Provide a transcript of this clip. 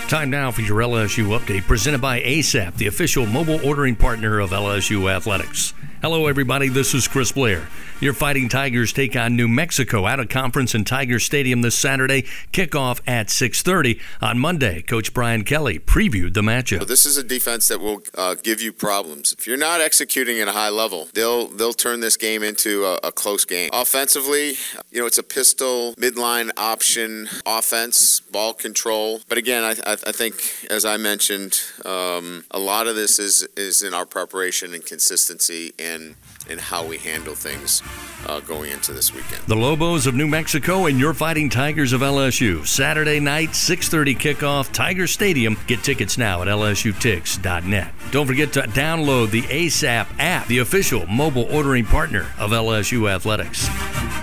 Time now for your LSU update, presented by ASAP, the official mobile ordering partner of LSU Athletics. Hello, everybody. This is Chris Blair. Your Fighting Tigers take on New Mexico out of conference in Tiger Stadium this Saturday. Kickoff at 6:30. On Monday, Coach Brian Kelly previewed the matchup. This is a defense that will give you problems. If you're not executing at a high level, they'll turn this game into a close game. Offensively, it's a pistol, midline option offense, ball control. But again, I think, as I mentioned, a lot of this is in our preparation and consistency and how we handle things going into this weekend. The Lobos of New Mexico and your Fighting Tigers of LSU. Saturday night, 6:30 kickoff, Tiger Stadium. Get tickets now at lsutix.net. Don't forget to download the ASAP app, the official mobile ordering partner of LSU Athletics.